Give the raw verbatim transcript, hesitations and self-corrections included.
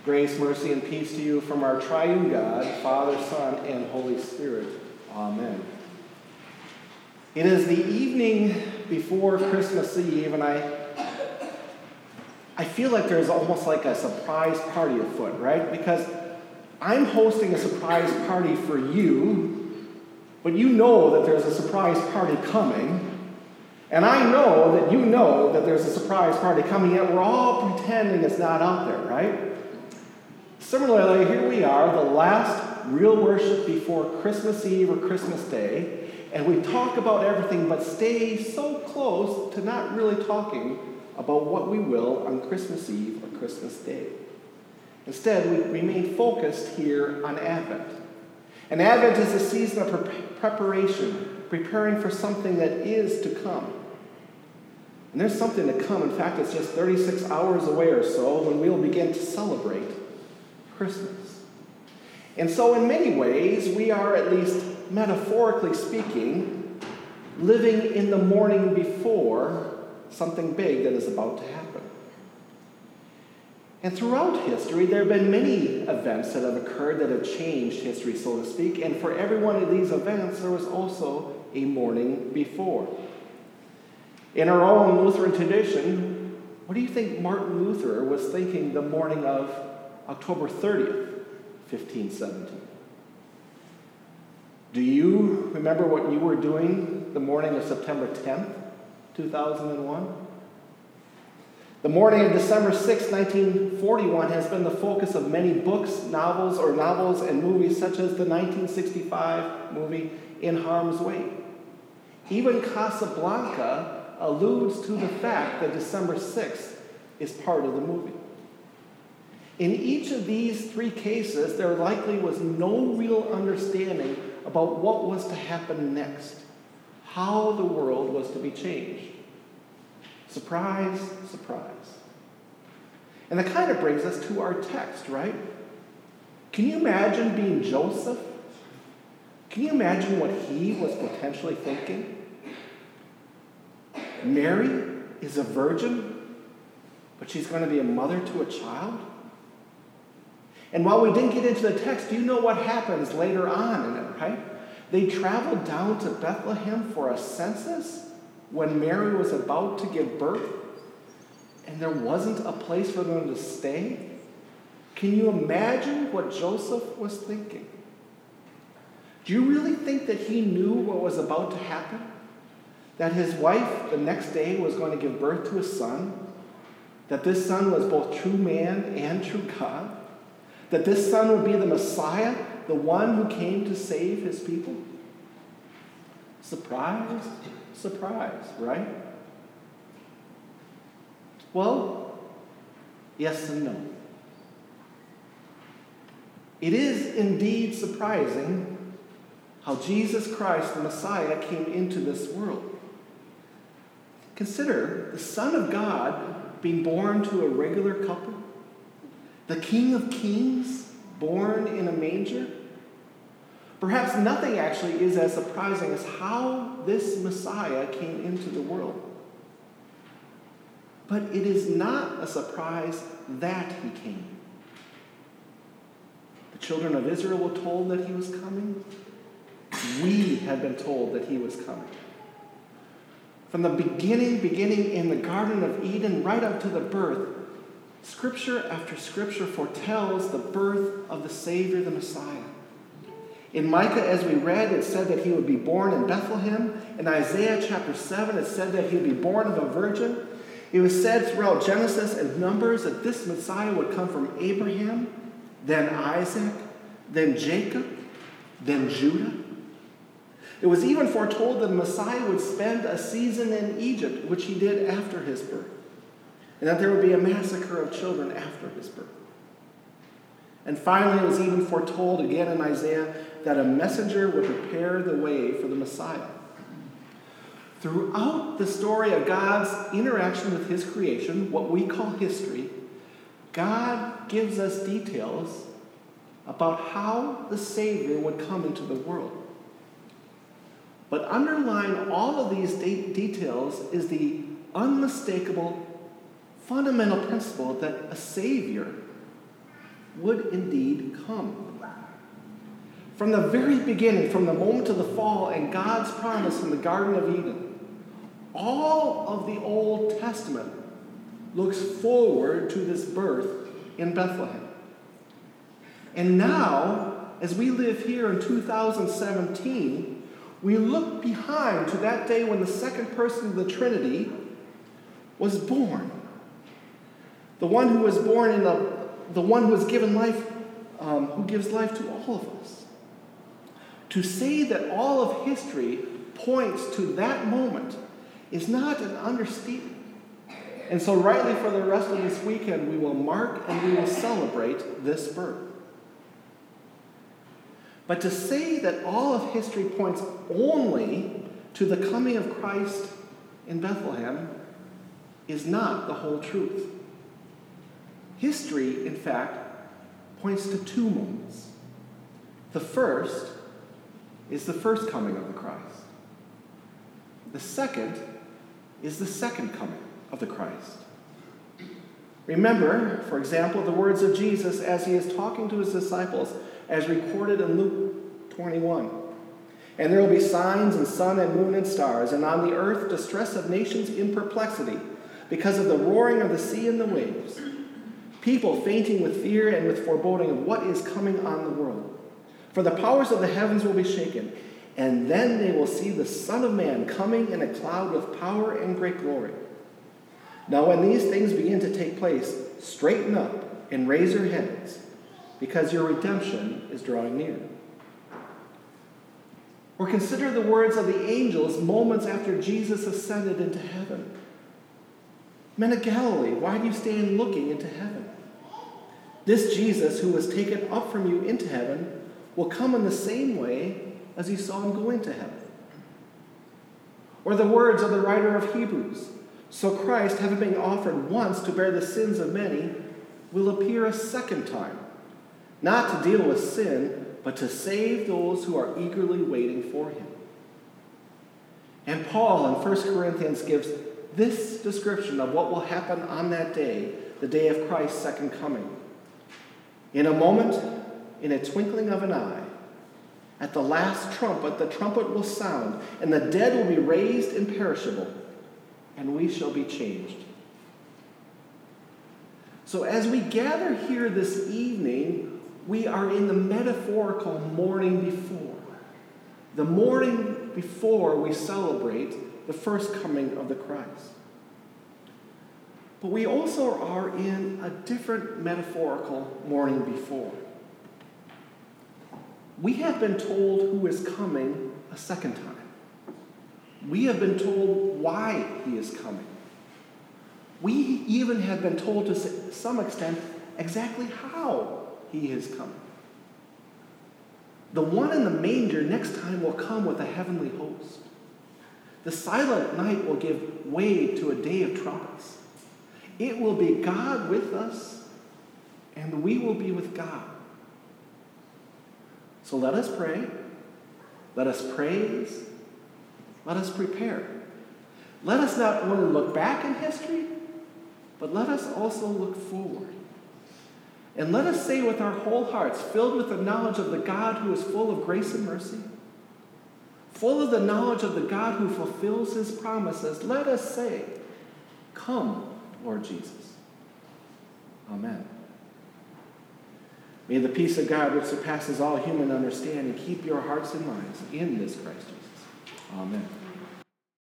Grace, mercy, and peace to you from our triune God, Father, Son, and Holy Spirit. Amen. It is the evening before Christmas Eve, and I I feel like there's almost like a surprise party afoot, right? Because I'm hosting a surprise party for you, but you know that there's a surprise party coming, and I know that you know that there's a surprise party coming, yet we're all pretending it's not out there, right? Similarly, here we are, the last real worship before Christmas Eve or Christmas Day, and we talk about everything but stay so close to not really talking about what we will on Christmas Eve or Christmas Day. Instead, we remain focused here on Advent. And Advent is a season of pre- preparation, preparing for something that is to come. And there's something to come. In fact, it's just thirty-six hours away or so when we'll begin to celebrate Christmas. And so in many ways, we are, at least metaphorically speaking, living in the morning before something big that is about to happen. And throughout history, there have been many events that have occurred that have changed history, so to speak, and for every one of these events, there was also a morning before. In our own Lutheran tradition, what do you think Martin Luther was thinking the morning of October thirtieth, fifteen seventeen? Do you remember what you were doing the morning of September tenth, two thousand one? The morning of December sixth, nineteen forty-one has been the focus of many books, novels, or novels and movies such as the nineteen sixty-five movie In Harm's Way. Even Casablanca alludes to the fact that December sixth is part of the movie. In each of these three cases, there likely was no real understanding about what was to happen next, how the world was to be changed. Surprise, surprise. And that kind of brings us to our text, right? Can you imagine being Joseph? Can you imagine what he was potentially thinking? Mary is a virgin, but she's going to be a mother to a child? And while we didn't get into the text, do you know what happens later on in it, right? They traveled down to Bethlehem for a census when Mary was about to give birth, and there wasn't a place for them to stay. Can you imagine what Joseph was thinking? Do you really think that he knew what was about to happen? That his wife the next day was going to give birth to a son? That this son was both true man and true God? That this son would be the Messiah, the one who came to save his people? Surprise, surprise, right? Well, yes and no. It is indeed surprising how Jesus Christ, the Messiah, came into this world. Consider the Son of God being born to a regular couple, the King of Kings born in a manger. Perhaps nothing actually is as surprising as how this Messiah came into the world. But it is not a surprise that he came. The children of Israel were told that he was coming. We have been told that he was coming. From the beginning, beginning in the Garden of Eden, right up to the birth, Scripture after Scripture foretells the birth of the Savior, the Messiah. In Micah, as we read, it said that he would be born in Bethlehem. In Isaiah chapter seven, it said that he would be born of a virgin. It was said throughout Genesis and Numbers that this Messiah would come from Abraham, then Isaac, then Jacob, then Judah. It was even foretold that the Messiah would spend a season in Egypt, which he did after his birth, and that there would be a massacre of children after his birth. And finally, it was even foretold again in Isaiah that a messenger would prepare the way for the Messiah. Throughout the story of God's interaction with his creation, what we call history, God gives us details about how the Savior would come into the world. But underlying all of these de- details is the unmistakable, fundamental principle that a Savior would indeed come. From the very beginning, from the moment of the fall and God's promise in the Garden of Eden, all of the Old Testament looks forward to this birth in Bethlehem. And now, as we live here in two thousand seventeen, we look behind to that day when the second person of the Trinity was born. The one who was born in the, the one who was given life, um, who gives life to all of us. To say that all of history points to that moment is not an understatement. And so rightly for the rest of this weekend, we will mark and we will celebrate this birth. But to say that all of history points only to the coming of Christ in Bethlehem is not the whole truth. History, in fact, points to two moments. The first is the first coming of the Christ. The second is the second coming of the Christ. Remember, for example, the words of Jesus as he is talking to his disciples, as recorded in Luke twenty-one. And there will be signs in sun and moon and stars, and on the earth distress of nations in perplexity, because of the roaring of the sea and the waves. People fainting with fear and with foreboding of what is coming on the world. For the powers of the heavens will be shaken, and then they will see the Son of Man coming in a cloud with power and great glory. Now when these things begin to take place, straighten up and raise your heads, because your redemption is drawing near. Or consider the words of the angels moments after Jesus ascended into heaven. Men of Galilee, why do you stand looking into heaven? This Jesus who was taken up from you into heaven will come in the same way as you saw him go into heaven. Or the words of the writer of Hebrews, so Christ, having been offered once to bear the sins of many, will appear a second time, not to deal with sin, but to save those who are eagerly waiting for him. And Paul in First Corinthians gives this description of what will happen on that day, the day of Christ's second coming. In a moment, in a twinkling of an eye, at the last trumpet, the trumpet will sound, and the dead will be raised imperishable, and we shall be changed. So as we gather here this evening, we are in the metaphorical morning before. The morning before we celebrate the first coming of the Christ. But we also are in a different metaphorical morning before. We have been told who is coming a second time. We have been told why he is coming. We even have been told to some extent exactly how he is coming. The one in the manger next time will come with a heavenly host. The silent night will give way to a day of trumpets. It will be God with us, and we will be with God. So let us pray. Let us praise. Let us prepare. Let us not only look back in history, but let us also look forward. And let us say with our whole hearts, filled with the knowledge of the God who is full of grace and mercy, full of the knowledge of the God who fulfills his promises, let us say, "Come, Lord Jesus." Amen. May the peace of God, which surpasses all human understanding, keep your hearts and minds in this Christ Jesus. Amen.